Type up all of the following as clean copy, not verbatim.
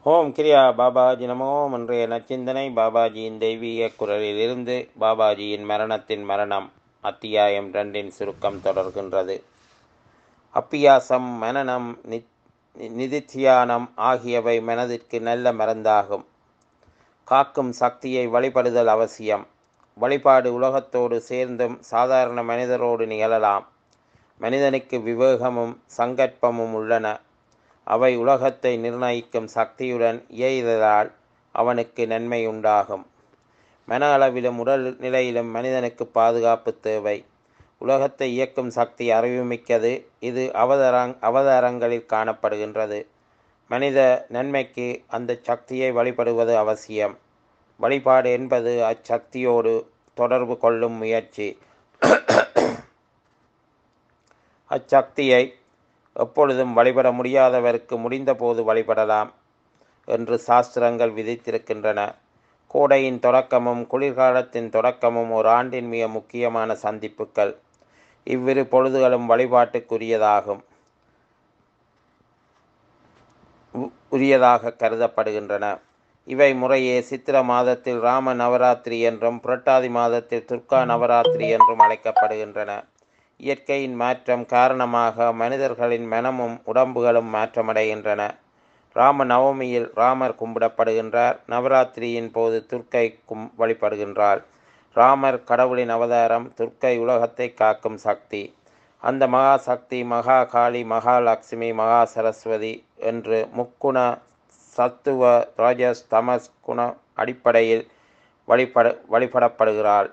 ஓம் கிரியா பாபாஜி நமோ. இன்றைய நச்சிந்தனை பாபாஜியின் தெய்வீக குரலிலிருந்து. பாபாஜியின் மரணத்தின் மரணம் அத்தியாயம் 2 சுருக்கம் தொடர்கின்றது. அப்பியாசம், மனனம், நிதித்தியானம் ஆகியவை மனதிற்கு நல்ல மருந்தாகும். காக்கும் சக்தியை வழிபடுதல் அவசியம். வழிபாடு உலகத்தோடு சேர்ந்தும் சாதாரண மனிதரோடு நிகழலாம். மனிதனுக்கு விவேகமும் சங்கற்பமும் உள்ளன. அவை உலகத்தை நிர்ணயிக்கும் சக்தியுடன் இயைதலால் அவனுக்கு நன்மை உண்டாகும். மன அளவிலும் உடல் நிலையிலும் மனிதனுக்கு பாதுகாப்பு தேவை. உலகத்தை இயக்கும் சக்தி அறிவுமிக்கது. இது அவதாரங்களில் காணப்படுகின்றது. மனித நன்மைக்கு அந்த சக்தியை வழிபடுவது அவசியம். வழிபாடு என்பது அச்சக்தியோடு தொடர்பு கொள்ளும் முயற்சி. அச்சக்தியை எப்பொழுதும் வழிபட முடியாதவருக்கு முடிந்தபோது வழிபடலாம் என்று சாஸ்திரங்கள் விதித்திருக்கின்றன. கோடையின் தொடக்கமும் குளிர்காலத்தின் தொடக்கமும் ஒரு ஆண்டின் மிக முக்கியமான சந்திப்புகள். இவ்விரு பொழுதுகளும் வழிபாட்டுக்குரியதாக கருதப்படுகின்றன. இவை முறையே சித்திர மாதத்தில் ராம நவராத்திரி என்றும் புரட்டாதி மாதத்தில் துர்கா நவராத்திரி என்றும் அழைக்கப்படுகின்றன. இயற்கையின் மாற்றம் காரணமாக மனிதர்களின் மனமும் உடம்புகளும் மாற்றமடைகின்றன. ராம நவமியில் ராமர் கும்பிடப்படுகின்றார். நவராத்திரியின் போது துர்க்கை வழிபடுகின்றாள். ராமர் கடவுளின் அவதாரம், துர்க்கை உலகத்தை காக்கும் சக்தி. அந்த மகா சக்தி மகா காளி, மகாலட்சுமி, மகா சரஸ்வதி என்று முக்குண சத்துவ ராஜஸ் தமஸ் குண அடிப்படையில் வழிபடப்படுகிறாள்.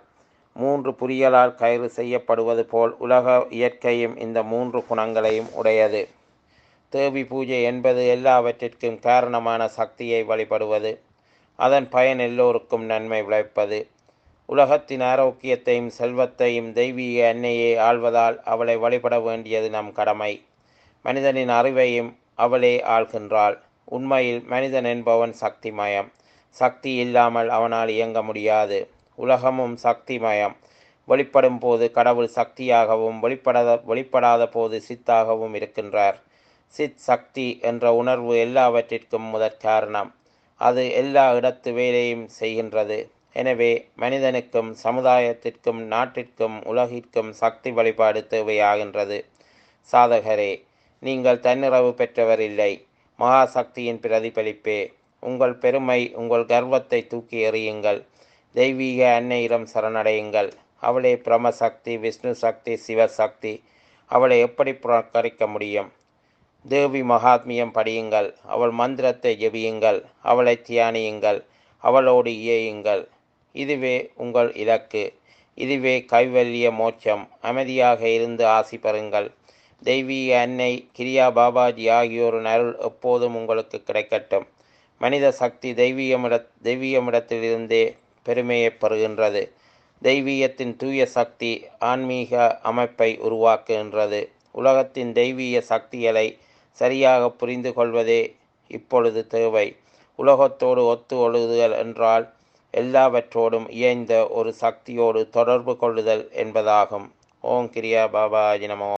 3 புரியலால் கயிறு செய்யப்படுவது போல் உலக இயற்கையும் இந்த 3 குணங்களையும் உடையது. தேவி பூஜை என்பது எல்லாவற்றிற்கும் காரணமான சக்தியை வழிபடுவது. அதன் பயன் எல்லோருக்கும் நன்மை விளைப்பது. உலகத்தின் ஆரோக்கியத்தையும் செல்வத்தையும் தெய்வீக அன்னையே ஆள்வதால் அவளை வழிபட வேண்டியது நம் கடமை. மனிதனின் அறிவையும் அவளே ஆள்கின்றாள். உண்மையில் மனிதன் என்பவன் சக்திமயம். சக்தி இல்லாமல் அவனால் இயங்க முடியாது. உலகமும் சக்திமயம். வெளிப்படும் போது கடவுள் சக்தியாகவும் வெளிப்படாத போது சித்தாகவும் இருக்கின்றார். சித் சக்தி என்ற உணர்வு எல்லாவற்றிற்கும் முதற் காரணம். அது எல்லா இடத்து வேலையும் செய்கின்றது. எனவே மனிதனுக்கும் சமுதாயத்திற்கும் நாட்டிற்கும் உலகிற்கும் சக்தி வழிபாடு தேவையாகின்றது. சாதகரே, நீங்கள் தன்னிறைவு பெற்றவர் இல்லை, மகா சக்தியின் பிரதிபலிப்பே. உங்கள் பெருமை, உங்கள் கர்வத்தை தூக்கி எறியுங்கள். தெய்வீக அன்னையிடம் சரணடையுங்கள். அவளே பிரமசக்தி, விஷ்ணு சக்தி, சிவசக்தி. அவளை எப்படி புறக்கணிக்க முடியும்? தேவி மகாத்மியம் படியுங்கள். அவள் மந்திரத்தை ஜெபியுங்கள். அவளை தியானியுங்கள். அவளோடு இயையுங்கள். இதுவே உங்கள் இலக்கு. இதுவே கைவல்ய மோட்சம். அமைதியாக இருந்து ஆசி பெறுங்கள். தெய்வீக அன்னை, கிரியா பாபாஜி ஆகியோரின் அருள் எப்போதும் உங்களுக்கு கிடைக்கட்டும். மனித சக்தி தெய்வீகமிடத்திலிருந்தே பெருமையை பெறுகின்றது. தெய்வீகத்தின் தூய சக்தி ஆன்மீக அமைப்பை உருவாக்குகின்றது. உலகத்தின் தெய்வீக சக்திகளை சரியாக புரிந்து கொள்வதே இப்பொழுது தேவை. உலகத்தோடு ஒத்து ஒழுகுதல் என்றால் எல்லாவற்றோடும் இயைந்த ஒரு சக்தியோடு தொடர்பு கொள்ளுதல் என்பதாகும். ஓம் கிரியா பாபாஜி நமோ.